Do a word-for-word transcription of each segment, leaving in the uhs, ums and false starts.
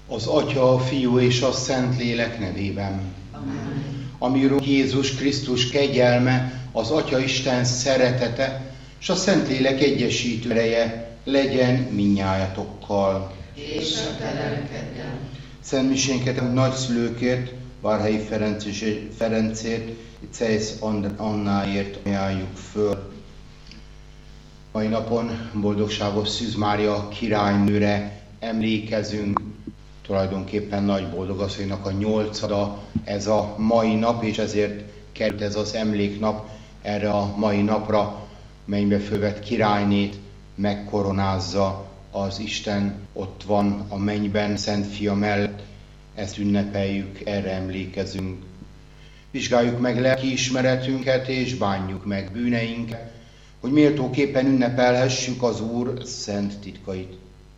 Az Atya, a Fiú és a Szentlélek nevében. Amen. Ami Urunk Jézus Krisztus kegyelme, az Atya Isten szeretete, és a Szentlélek egyesítő ereje legyen mindnyájatokkal. És a te lelkeddel. Szent misénket nagyszülőkért, Várhelyi Ferenc és Ferencért, Cejsz Annáért ajánljuk föl. Mai napon boldogságos Szűz Mária királynőre emlékezünk. Tulajdonképpen Nagy Boldogasszonynak a nyolcada ez a mai nap, és ezért került ez az emléknap erre a mai napra, melybe fölvett királynét megkoronázza az Isten, ott van a mennyben, Szent Fia mellett, ezt ünnepeljük, erre emlékezünk. Vizsgáljuk meg lelkiismeretünket, és bánjuk meg bűneinket, hogy méltóképpen ünnepelhessük az Úr szent titkait.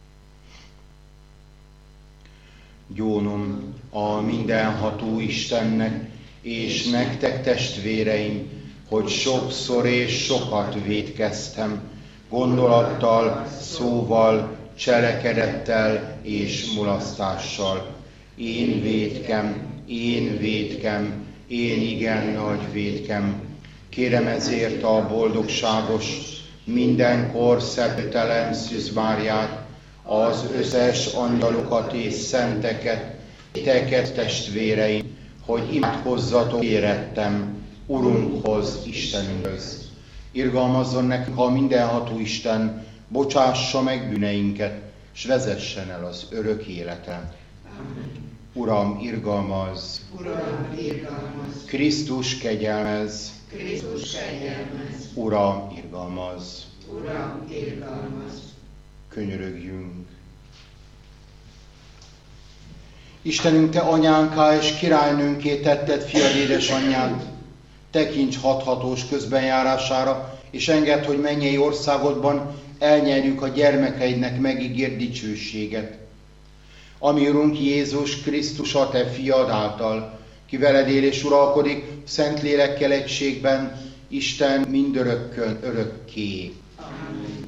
Gyónom a mindenható Istennek, és nektek testvéreim, hogy sokszor és sokat vétkeztem, gondolattal, szóval, cselekedettel és mulasztással. Én vétkem, én vétkem, én igen nagy vétkem. Kérem ezért a boldogságos, mindenkor szeptelen Szűz Máriát, az összes angyalokat és szenteket, teket testvéreim, hogy imádkozzatok érettem Urunkhoz, Istenünkhöz. Irgalmazzon nekünk a mindenható Isten, bocsássa meg bűneinket, s vezessen el az örök életre. Uram, irgalmazz! Uram, irgalmazz! Krisztus, kegyelmezz! Krisztus, kegyelmezz! Uram, irgalmazz! Uram, irgalmazz! Könyörögjünk! Istenünk, te anyánká és királynőnké tetted fiad édesanyját, tekints hathatós közbenjárására, és engedd, hogy mennyei országodban elnyerjük a gyermekeidnek megígért dicsőséget. Ami Urunk Jézus Krisztus a te fiad által, ki veled él és uralkodik, Szentlélekkel egységben, Isten mindörökkön örökké. Amen.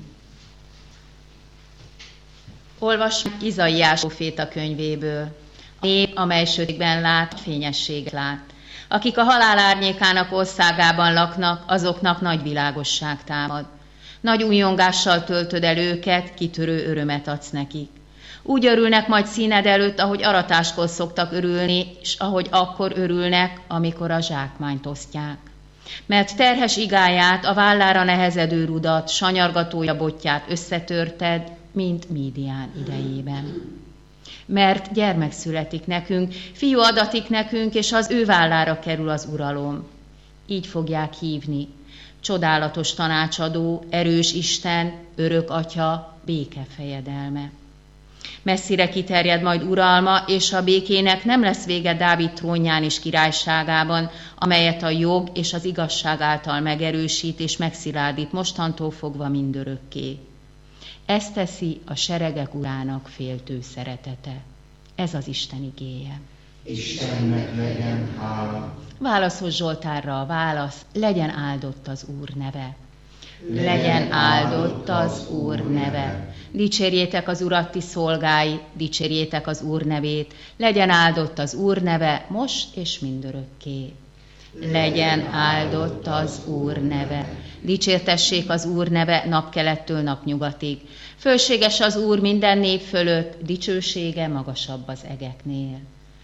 Olvassuk Izaiás próféta könyvéből. A nép, amely sötétben lát, fényességet lát. Akik a halál árnyékának országában laknak, azoknak nagy világosság támad. Nagy újjongással töltöd el őket, kitörő örömet adsz nekik. Úgy örülnek majd színed előtt, ahogy aratáskor szoktak örülni, és ahogy akkor örülnek, amikor a zsákmányt osztják. Mert terhes igáját, a vállára nehezedő rudat, sanyargatója botját összetörted, mint Mídián idejében. Mert gyermek születik nekünk, fiú adatik nekünk, és az ő vállára kerül az uralom. Így fogják hívni. Csodálatos tanácsadó, erős Isten, örök Atya, béke fejedelme. Messzire kiterjed majd uralma, és a békének nem lesz vége Dávid trónján és királyságában, amelyet a jog és az igazság által megerősít és megszilárdít mostantól fogva mindörökké. Ezt teszi a seregek urának féltő szeretete. Ez az Isten igéje. Istennek legyen hála. Válaszos Zsoltárra a válasz, legyen áldott az Úr neve. Legyen áldott az Úr neve. Dicsérjétek az Urat, ti szolgái, dicsérjétek az Úr nevét. Legyen áldott az Úr neve, most és mindörökké. Legyen áldott az Úr neve. Dicsértessék az Úr neve napkelettől napnyugatig. Fölséges az Úr minden nép fölött, dicsősége magasabb az egeknél.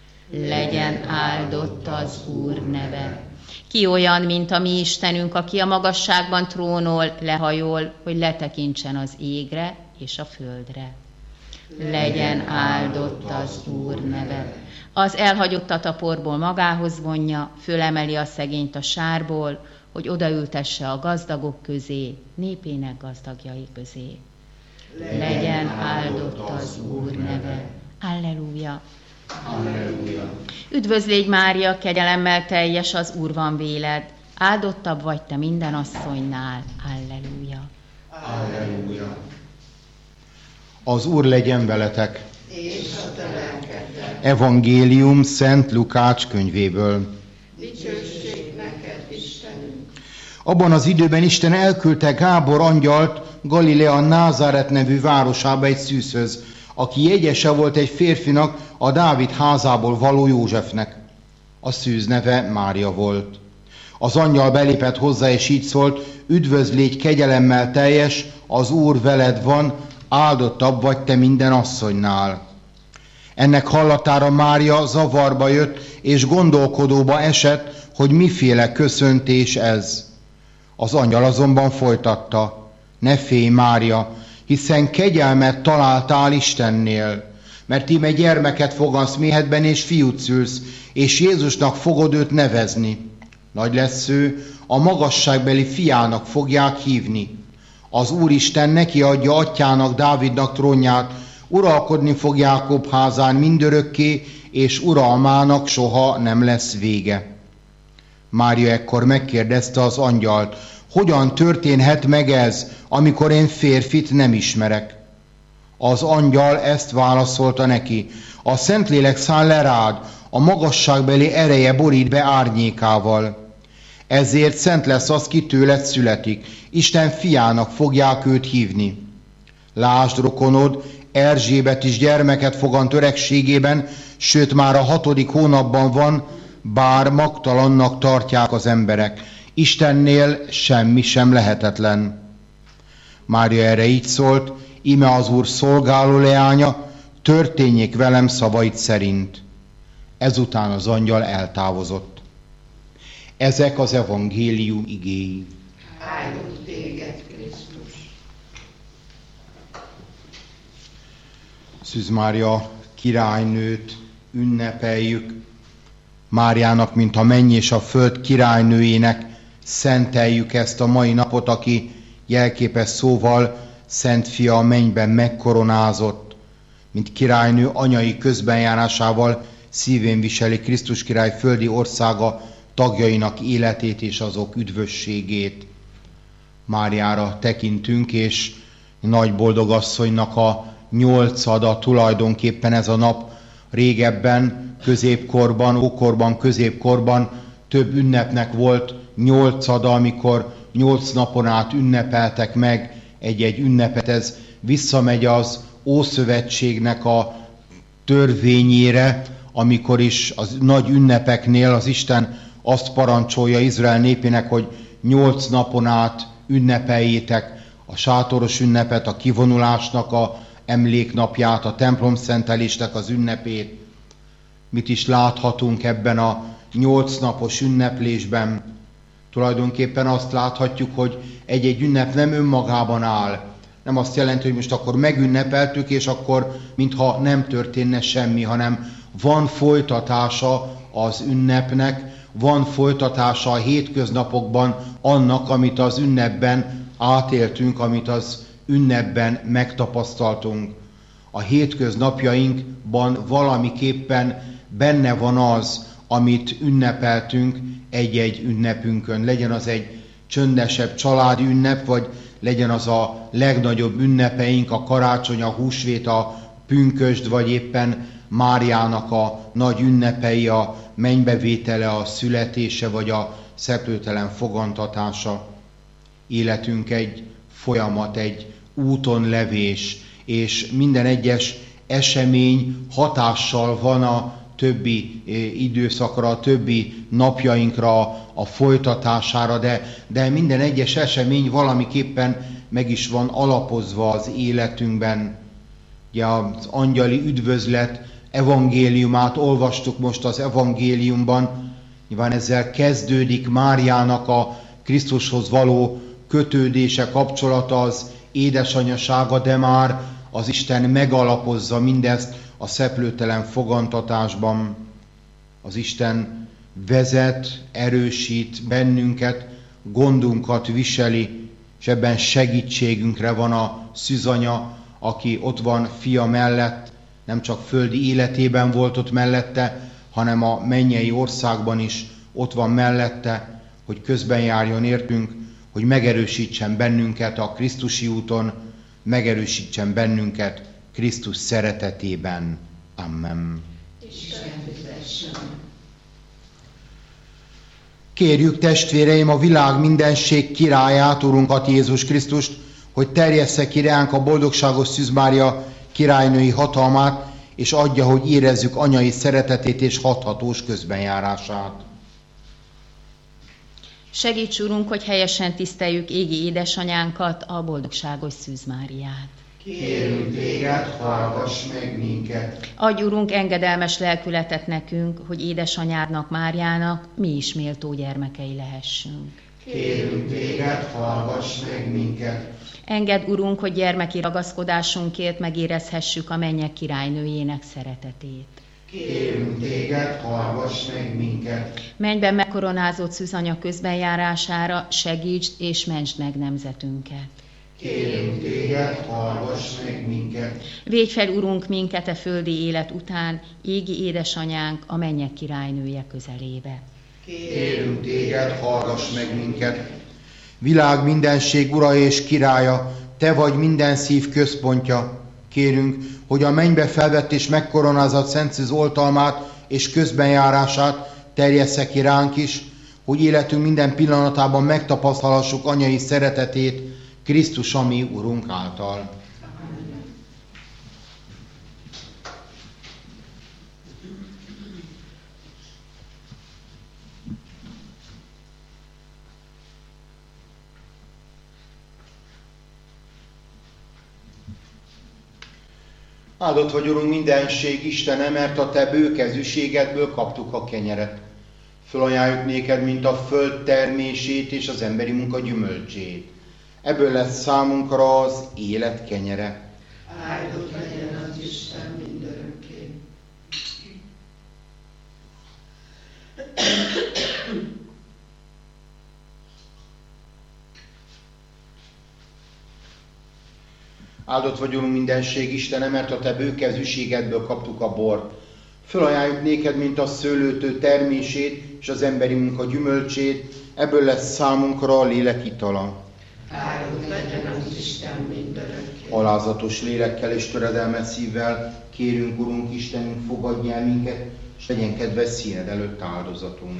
Legyen áldott az Úr neve. Ki olyan, mint a mi Istenünk, aki a magasságban trónol, lehajol, hogy letekintsen az égre és a földre. Legyen áldott az Úr neve. Az elhagyottat a porból magához vonja, fölemeli a szegényt a sárból, hogy odaültesse a gazdagok közé, népének gazdagjai közé. Legyen áldott az Úr neve. Alleluja! Alleluja! Üdvözlégy Mária, kegyelemmel teljes, az Úr van véled, áldottabb vagy te minden asszonynál. Alleluja! Alleluja! Az Úr legyen veletek! És a te lelkeddel. Evangélium Szent Lukács könyvéből. Dicsőség neked, Istenünk! Abban az időben Isten elküldte Gábor angyalt Galilea Názáret nevű városába egy szűzhöz, aki jegyese volt egy férfinak, a Dávid házából való Józsefnek. A szűz neve Mária volt. Az angyal belépett hozzá, és így szólt: üdvözlégy, kegyelemmel teljes, az Úr veled van, áldottabb vagy te minden asszonynál. Ennek hallatára Mária zavarba jött, és gondolkodóba esett, hogy miféle köszöntés ez. Az angyal azonban folytatta: ne félj, Mária, hiszen kegyelmet találtál Istennél, mert íme gyermeket fogansz méhedben, és fiút szülsz, és Jézusnak fogod őt nevezni. Nagy lesz ő, a magasságbeli fiának fogják hívni. Az Úristen neki adja atyának, Dávidnak trónját, uralkodni fog Jákob házán mindörökké, és uralmának soha nem lesz vége. Mária ekkor megkérdezte az angyalt: hogyan történhet meg ez, amikor én férfit nem ismerek? Az angyal ezt válaszolta neki: a Szentlélek száll le rád, a magasságbeli ereje borít be árnyékával. Ezért szent lesz az, ki tőled születik, Isten fiának fogják őt hívni. Lásd, rokonod, Erzsébet is gyermeket fogant öregségében, sőt már a hatodik hónapban van, bár magtalannak tartják az emberek. Istennél semmi sem lehetetlen. Mária erre így szólt: íme az Úr szolgáló leánya, történjék velem szavait szerint. Ezután az angyal eltávozott. Ezek az evangélium igéi. Áldunk téged, Krisztus! Szűz Mária királynőt ünnepeljük. Máriának, mint a menny és a föld királynőjének szenteljük ezt a mai napot, aki jelképes szóval Szent Fia a mennyben megkoronázott, mint királynő anyai közbenjárásával szívén viseli Krisztus király földi országa tagjainak életét és azok üdvösségét. Máriára tekintünk, és nagy boldogasszonynak a nyolcada tulajdonképpen ez a nap. Régebben, középkorban, ókorban, középkorban több ünnepnek volt nyolcada, amikor nyolc napon át ünnepeltek meg egy-egy ünnepet. Ez visszamegy az Ószövetségnek a törvényére, amikor is az nagy ünnepeknél az Isten azt parancsolja Izrael népének, hogy nyolc napon át ünnepeljétek a sátoros ünnepet, a kivonulásnak a emléknapját, a templomszentelésnek az ünnepét. Mit is láthatunk ebben a nyolc napos ünneplésben? Tulajdonképpen azt láthatjuk, hogy egy-egy ünnep nem önmagában áll. Nem azt jelenti, hogy most akkor megünnepeltük, és akkor mintha nem történne semmi, hanem van folytatása az ünnepnek, van folytatása a hétköznapokban annak, amit az ünnepben átéltünk, amit az ünnepben megtapasztaltunk. A hétköznapjainkban valamiképpen benne van az, amit ünnepeltünk egy-egy ünnepünkön. Legyen az egy csöndesebb családi ünnep, vagy legyen az a legnagyobb ünnepeink, a karácsony, a húsvét, a pünkösd, vagy éppen Máriának a nagy ünnepei, a mennybevétele, a születése, vagy a szeplőtelen fogantatása. Életünk egy folyamat, egy úton levés, és minden egyes esemény hatással van a többi időszakra, a többi napjainkra, a folytatására, de, de minden egyes esemény valamiképpen meg is van alapozva az életünkben. Ugye az angyali üdvözlet evangéliumát olvastuk most az evangéliumban, nyilván ezzel kezdődik Máriának a Krisztushoz való kötődése, kapcsolata, az édesanyasága, de már az Isten megalapozza mindezt a szeplőtelen fogantatásban. Az Isten vezet, erősít bennünket, gondunkat viseli, és ebben segítségünkre van a szűzanya, aki ott van fia mellett, nem csak földi életében volt ott mellette, hanem a mennyei országban is ott van mellette, hogy közben járjon értünk, hogy megerősítsen bennünket a Krisztusi úton, megerősítsen bennünket Krisztus szeretetében. Amen. Isten fizessen. Kérjük, testvéreim, a világ mindenség királyát, Urunkat Jézus Krisztust, hogy terjessze ki ránk a boldogságos Szűz Mária királynői hatalmát, és adja, hogy érezzük anyai szeretetét és hathatós közbenjárását. Segíts, Urunk, hogy helyesen tiszteljük égi édesanyánkat, a boldogságos Szűz Máriát. Kérünk téged, hallgass meg minket. Adj, Urunk, engedelmes lelkületet nekünk, hogy édesanyádnak, Máriának mi is méltó gyermekei lehessünk. Kérünk téged, hallgass meg minket. Engedd, Urunk, hogy gyermeki ragaszkodásunkért megérezhessük a mennyek királynőjének szeretetét. Kérünk téged, hallgass meg minket. Mennyben megkoronázott Szűzanya közbenjárására segítsd és mentsd meg nemzetünket. Kérünk téged, hallgass meg minket. Védj fel, Urunk, minket a földi élet után, égi édesanyánk, a mennyek királynője közelébe. Kérünk téged, hallgass meg minket. Világ mindenség ura és királya, te vagy minden szív központja. Kérünk, hogy a mennybe felvett és megkoronázott Szent Szűz oltalmát és közbenjárását terjessze ki ránk is, hogy életünk minden pillanatában megtapasztalhassuk anyai szeretetét Krisztus, a mi Urunk által. Áldott vagy, Urunk, mindenség Istene, mert a te bőkezűségedből kaptuk a kenyeret. Fölajánljuk néked, mint a föld termését és az emberi munka gyümölcsét. Ebből lesz számunkra az élet kenyere. Áldott legyen az Isten mindörökké. Áldott vagy, Urunk, mindenség Istene, mert a te bőkezűségedből kaptuk a bort. Fölajánljuk néked, mint a szőlőtő termését és az emberi munka gyümölcsét, ebből lesz számunkra a lélek itala. Áldott legyen az Isten mindörökké. Alázatos lélekkel és töredelmes szívvel kérünk, Urunk, Istenünk, fogadj el minket, és legyen kedves színed előtt áldozatunk.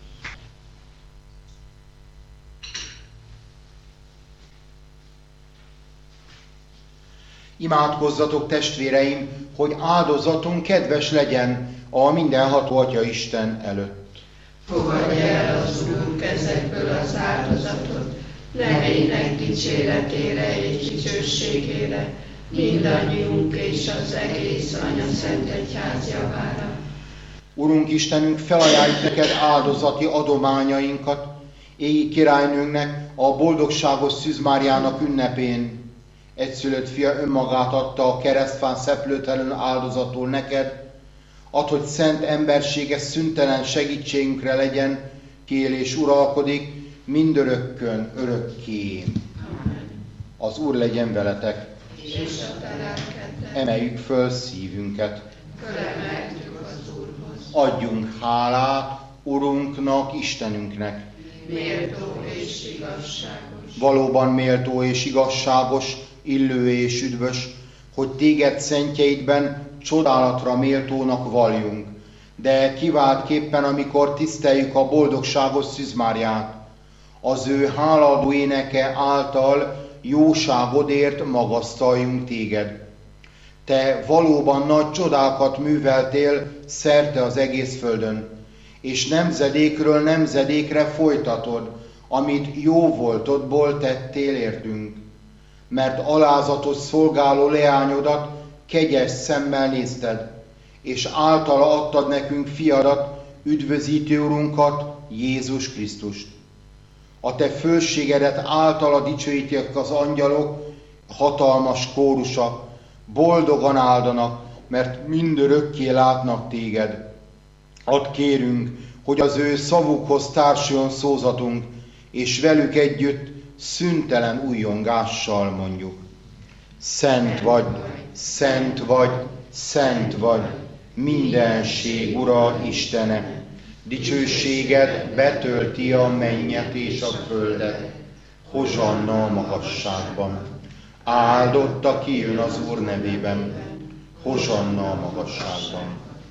Imádkozzatok, testvéreim, hogy áldozatunk kedves legyen a mindenható Atya Isten előtt. Fogadj el az Úrunk ezekből az áldozatot, nevének dicséretére és dicsőségére, mindannyiunk és az egész Anya Szent Egyház javára. Urunk Istenünk, felajánljuk neked áldozati adományainkat, égi királynőnknek, a boldogságos Szűz Máriának ünnepén. Egyszülött fia önmagát adta a keresztfán szeplőtelen áldozatul neked, add, hogy szent embersége szüntelen segítségünkre legyen, ki él és uralkodik, mindörökkön, örökké. Amen. Az Úr legyen veletek. És a te lelkeddel. Emeljük föl szívünket. Fölemeltük az Úrhoz. Adjunk hálát Urunknak, Istenünknek. Méltó és igazságos. Valóban méltó és igazságos, illő és üdvös, hogy téged szentjeidben csodálatra méltónak valljunk, de kiváltképpen, amikor tiszteljük a boldogságos Szűz Máriát, az ő hálaadó éneke által jóságodért magasztaljunk téged. Te valóban nagy csodákat műveltél szerte az egész földön, és nemzedékről nemzedékre folytatod, amit jó voltodból tettél értünk. Mert alázatos szolgáló leányodat kegyes szemmel nézted, és általa adtad nekünk fiadat, üdvözítő Urunkat, Jézus Krisztust. A te fölségedet általa dicsőítik az angyalok, hatalmas kórusa, boldogan áldanak, mert mindörökké látnak téged. Add, kérünk, hogy az ő szavukhoz társuljon szózatunk, és velük együtt szüntelen újjongással mondjuk. Szent vagy, szent vagy, szent vagy, mindenség Ura Istene, dicsőséged betölti a mennyet és a földet, hozsanna a magasságban. Áldott, aki jön az Úr nevében, hozsanna a magasságban.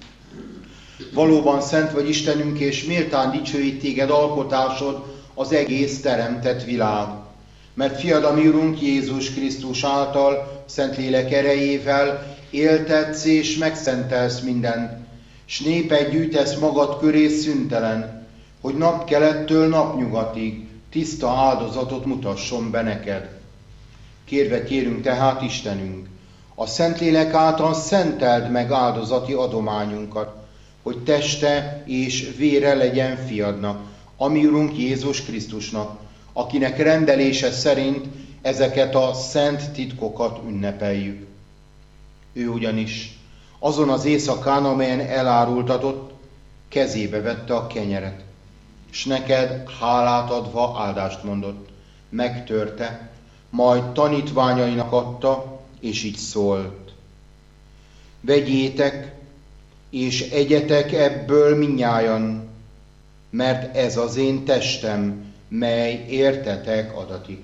Valóban szent vagy Istenünk, és méltán dicsőít téged alkotásod, az egész teremtett világ. mert fiad, a mi Urunk Jézus Krisztus által, Szentlélek erejével éltetsz és megszentelsz mindent, s népet gyűjtesz magad köré szüntelen, hogy napkelettől napnyugatig tiszta áldozatot mutasson be neked. Kérve kérünk tehát, Istenünk, a Szentlélek által szenteld meg áldozati adományunkat, hogy teste és vére legyen fiadnak, a mi Urunk Jézus Krisztusnak, akinek rendelése szerint ezeket a szent titkokat ünnepeljük. Ő ugyanis azon az éjszakán, amelyen elárultatott, kezébe vette a kenyeret, s neked hálát adva áldást mondott, megtörte, majd tanítványainak adta, és így szólt: vegyétek, és egyetek ebből mindnyájan, mert ez az én testem, mely értetek adatik.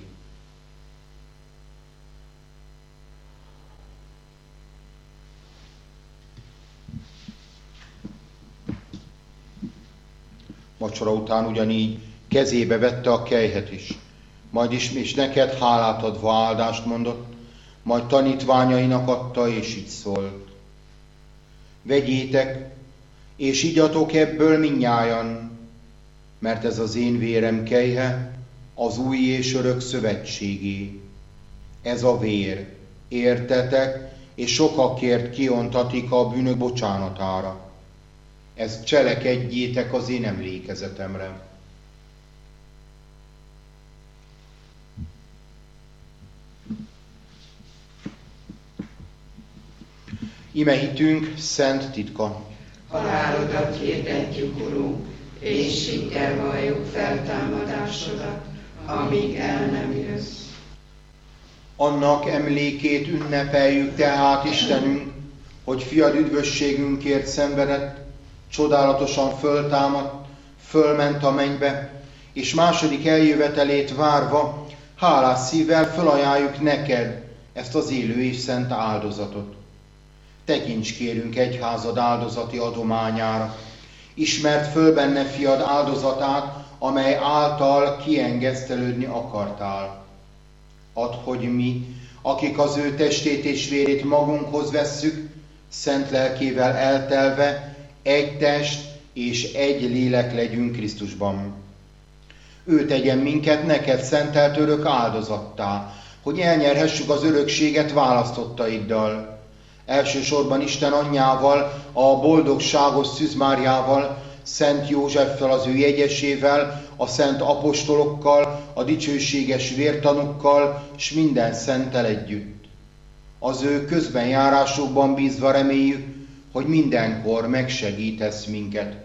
Vacsora után ugyanígy kezébe vette a kejhet is, majd is és neked hálát adva áldást mondott, majd tanítványainak adta, és így szólt: vegyétek, és igyatok ebből mindnyájan, mert ez az én vérem kejhe, az új és örök szövetségé. Ez a vér, értetek, és sokakért kiontatik a bűnök bocsánatára. Ezt cselekedjétek az én emlékezetemre. Ime hitünk szent titka. Halálodat hirdetjük, Urunk, és hittel valljuk feltámadásodat, amíg el nem jössz. Annak emlékét ünnepeljük tehát, Istenünk, hogy fiad üdvösségünkért szenvedett, csodálatosan föltámadt, fölment a mennybe, és második eljövetelét várva, hálás szívvel fölajánljuk neked ezt az élő és szent áldozatot. Tekints kérünk egyházad áldozati adományára, ismerd föl benne fiad áldozatát, amely által kiengesztelődni akartál. Add, hogy mi, akik az ő testét és vérét magunkhoz vesszük, szent lelkével eltelve, egy test és egy lélek legyünk Krisztusban. Ő tegyen minket neked szentelt örök áldozattá, hogy elnyerhessük az örökséget választottaiddal. Elsősorban Isten anyjával, a boldogságos Szűz Máriával, Szent Józseffel, az ő jegyesével, a szent apostolokkal, a dicsőséges vértanukkal, s minden szenttel együtt. Az ő közbenjárásukban bízva reméljük, hogy mindenkor megsegítesz minket.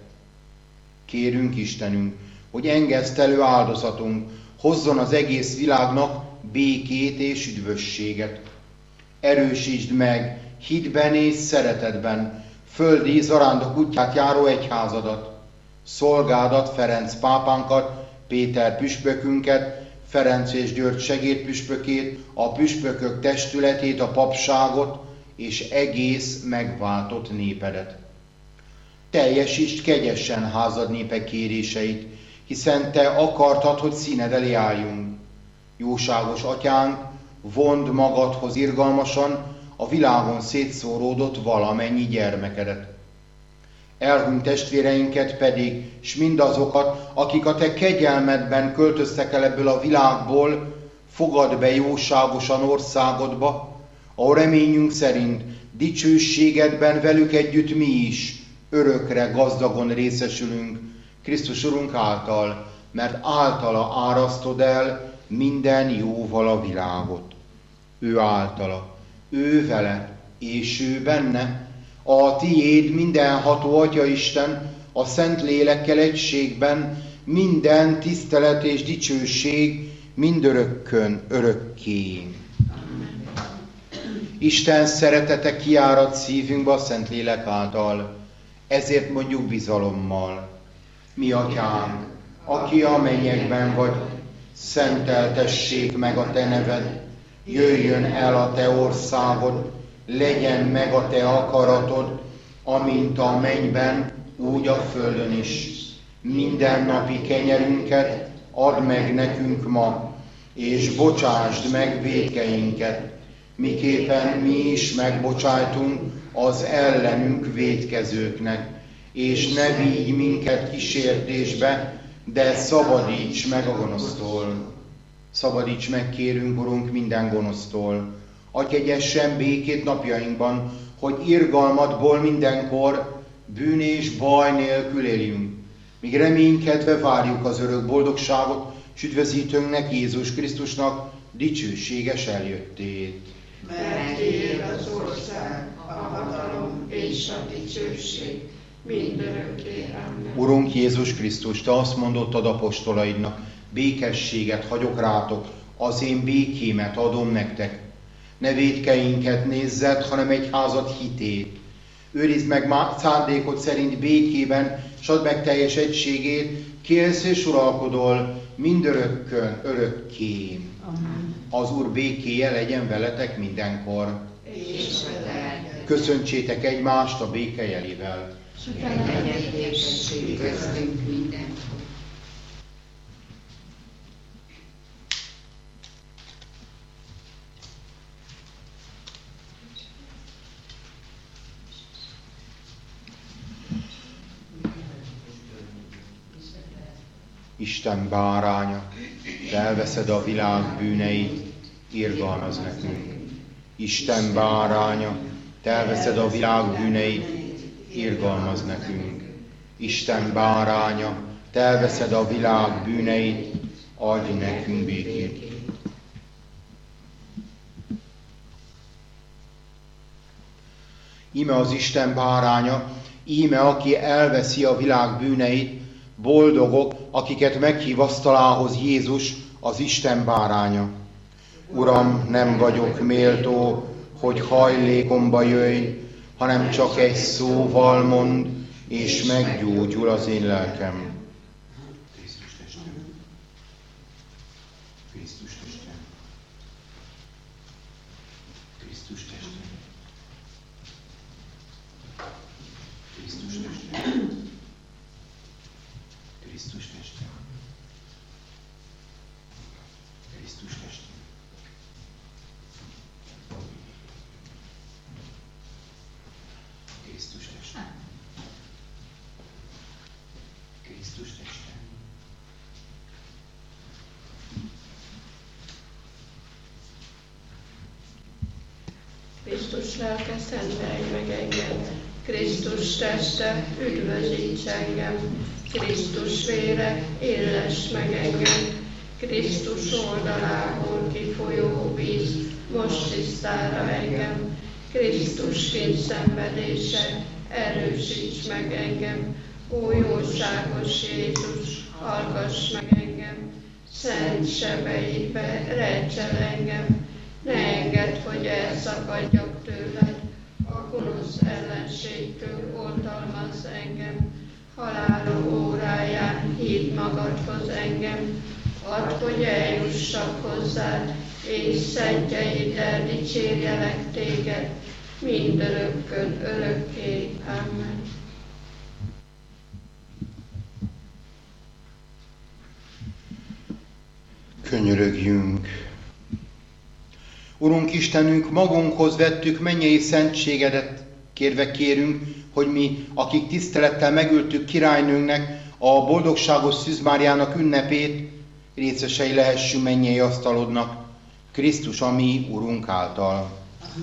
Kérünk, Istenünk, hogy engesztelő áldozatunk hozzon az egész világnak békét és üdvösséget. Erősítsd meg hitben és szeretetben földi zarándok útját járó egyházadat, szolgádat, Ferenc pápánkat, Péter püspökünket, Ferenc és György segédpüspökét, a püspökök testületét, a papságot és egész megváltott népedet. Teljesítsd kegyesen házad népe kéréseit, hiszen te akartad, hogy színed elé álljunk. Jóságos atyánk, vond magadhoz irgalmasan a világon szétszóródott valamennyi gyermekedet. Elhunyt testvéreinket pedig, s mindazokat, akik a te kegyelmedben költöztek el ebből a világból, fogadd be jóságosan országodba, ahol reményünk szerint dicsőségedben velük együtt mi is örökre gazdagon részesülünk Krisztus Urunk által, mert általa árasztod el minden jóval a világot. Ő általa, ő vele, és ő benne, a tiéd mindenható Atyaisten, a Szent Lélekkel egységben minden tisztelet és dicsőség mindörökkön örökké. Amen. Isten szeretete kiárad szívünkbe a Szent Lélek által, ezért mondjuk bizalommal: mi atyánk, aki a mennyekben vagy, szenteltessék meg a te neved, jöjjön el a te országod, legyen meg a te akaratod, amint a mennyben, úgy a földön is. Mindennapi kenyerünket add meg nekünk ma, és bocsásd meg vétkeinket, miképpen mi is megbocsájtunk az ellenünk vétkezőknek, és ne vigy minket kísértésbe, de szabadíts meg a gonosztól. Szabadíts meg, kérünk, Urunk, minden gonosztól. Adj egyessen békét napjainkban, hogy irgalmadból mindenkor bűn és baj nélkül éljünk. Míg reménykedve várjuk az örök boldogságot, s üdvözítőnknek, Jézus Krisztusnak dicsőséges eljöttét. Mert tiéd az ország, a hatalom és a dicsőség mindörökké. Amen. Urunk Jézus Krisztus, Te azt mondottad apostolaidnak, békességet hagyok rátok, az én békémet adom nektek. Ne vétkeinket nézzed, hanem egyházad hitét. Őrizd meg szándékod szerint békében, s add meg teljes egységét, ki élsz és uralkodol mindörökkön, örökké. Amen. Az Úr békéje legyen veletek mindenkor. És veled. Köszöntsétek egymást a béke jelével. Legyen békesség köztünk mindenkor. Isten báránya, Te elveszed a világ bűneit, irgalmaz nekünk. Isten báránya, Te elveszed a világ bűneit, irgalmaz nekünk. Isten báránya, Te elveszed a világ bűneit, adj nekünk békét. Íme az Isten báránya, íme aki elveszi a világ bűneit, boldogok, akiket meghív asztalához Jézus, az Isten báránya. Uram, nem vagyok méltó, hogy hajlékomba jöjj, hanem csak egy szóval mond, és meggyógyul az én lelkem. Krisztus testem. Krisztus testem. Krisztus testem. Krisztus testem. Krisztus testem. Krisztus testem. Krisztus testem. Krisztus testem. Krisztus lelke, szentelj meg engem, Krisztus teste, üdvözíts engem, Krisztus vére, illess meg engem, Krisztus oldalából kifolyó víz, most tisztára engem, Krisztus kényszenvedése, erősíts meg engem, ó jóságos Jézus, hallgass meg engem, szent sebeidbe rejts el engem, ne engedd, hogy elszakadjak tőled, a gonosz ellenségtől oltalmazz engem, halálom óráján hívd magadhoz engem, add, hogy eljussak hozzád, és szentjeiddel dicsérjelek téged, mindörökkön, örökké. Amen. Könyörögjünk! Urunk Istenünk, magunkhoz vettük mennyei szentségedet, kérve kérünk, hogy mi, akik tisztelettel megöltük királynőnknek a boldogságos Szűz Máriának ünnepét, részesei lehessünk mennyei asztalodnak, Krisztus a mi Urunk által.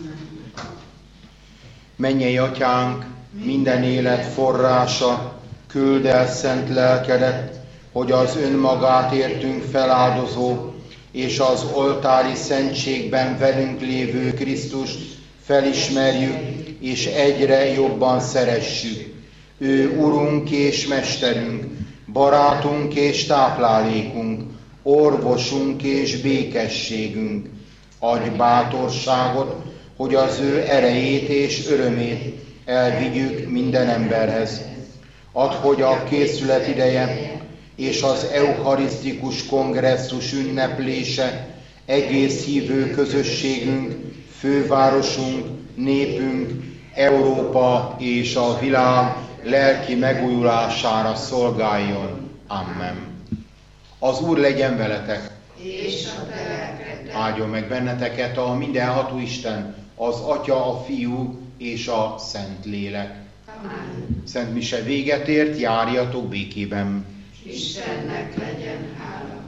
Mennyei Atyánk, minden élet forrása, küld el szent lelkedet, hogy az önmagát értünk feláldozó, és az oltári szentségben velünk lévő Krisztust felismerjük, és egyre jobban szeressük. Ő Urunk és Mesterünk, barátunk és táplálékunk, orvosunk és békességünk. Adj bátorságot, hogy az ő erejét és örömét elvigyük minden emberhez. Add, hogy a készület ideje és az eucharisztikus kongresszus ünneplése egész hívő közösségünk, fővárosunk, népünk, Európa és a világ lelki megújulására szolgáljon. Amen. Az Úr legyen veletek! És a te áldjon meg benneteket a mindenható Isten, az Atya, a Fiú és a Szentlélek. Amen. Szent mise véget ért, járjatok békében. Istennek legyen hála.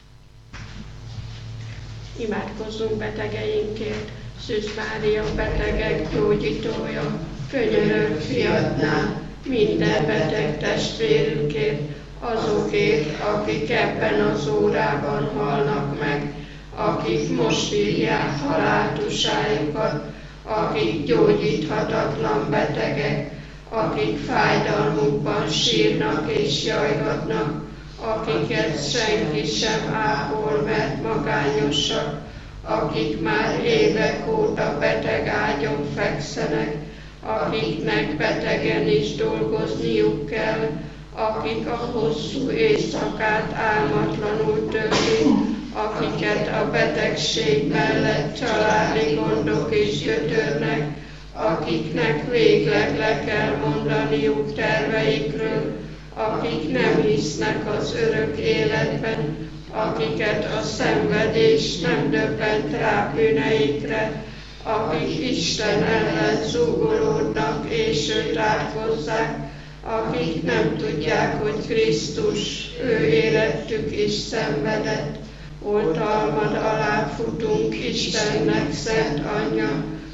Imádkozzunk betegeinkért. Szűz Mária, betegek gyógyítója, könyörög fiadnál, minden beteg testvérünkért, azokért, akik ebben az órában halnak meg, akik most írják haláltusájukat, akik gyógyíthatatlan betegek, akik fájdalmukban sírnak és jajgatnak, akiket senki sem ápol, mert magányosak, akik már évek óta beteg ágyon fekszenek, akiknek betegen is dolgozniuk kell, akik a hosszú éjszakát álmatlanul töltik, akiket a betegség mellett családi gondok is gyötörnek, akiknek végleg le kell mondaniuk terveikről, akik nem hisznek az örök életben, akiket a szenvedés nem döbbent rá bűneikre, akik Isten ellen zúgolódnak és őt átkozzák, akik nem tudják, hogy Krisztus, ő érettük is szenvedett. Oltalmad alá futunk, Istennek szent anyja,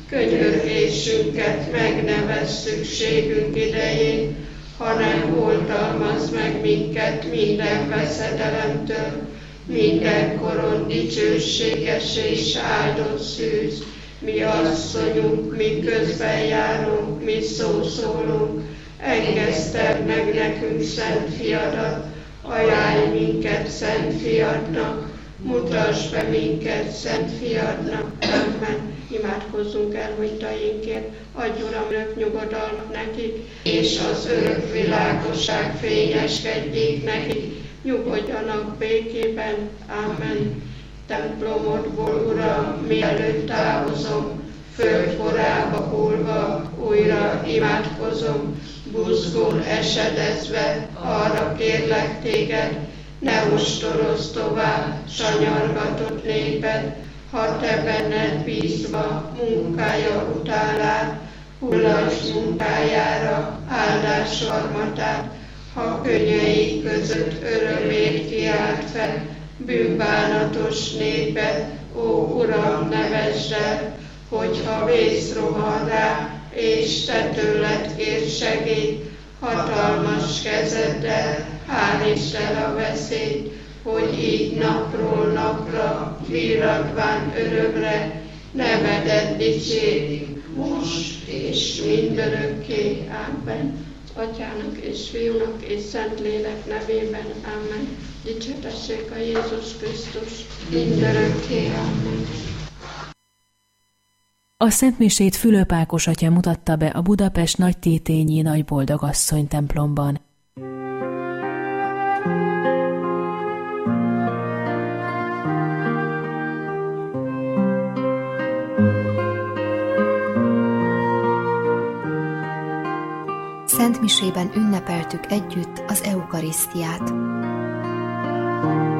könyörgésünket megnevez szükségünk idején, hanem oltalmazz meg minket minden veszedelemtől, mindenkoron dicsőséges és áldott szűz, mi asszonyunk, mi közben járunk, mi szószólunk, engeszted meg nekünk szent fiadat, ajánlj minket szent fiadnak, mutasd be minket szent fiadnak. Amen. Imádkozzunk elhunytainkért, adj Uram örök nyugodalmat nekik, és az örök világosság fényeskedjék nekik, nyugodjanak békében. Amen. Templomodból, Uram, mielőtt távozom, földkorába hullva újra imádkozom, buzgón esedezve arra kérlek téged, ne ostorozz tovább sanyargatott néped, ha te benned bízva munkája utálát, hullasd munkájára áldás sarmatát, ha könnyei között örömért kiált fel, bűnbánatos néped, ó Uram, nevesd el, hogyha vész rohan rá, és te tőled kér segélyt, hatalmas kezeddel hárítsd el a veszélyt, hogy így napról napra, villadván örömre, nevedet dicsérjük most és mindörökké. Amen. Atyának és Fiúnak és Szentlélek nevében. Amen. Dicsértessék a Jézus Krisztus mindörökké. Amen. A szentmisét Fülöp Ákos atya mutatta be a Budapest Nagytétényi Nagyboldogasszony templomban. Szentmisében ünnepeltük együtt az eukarisztiát.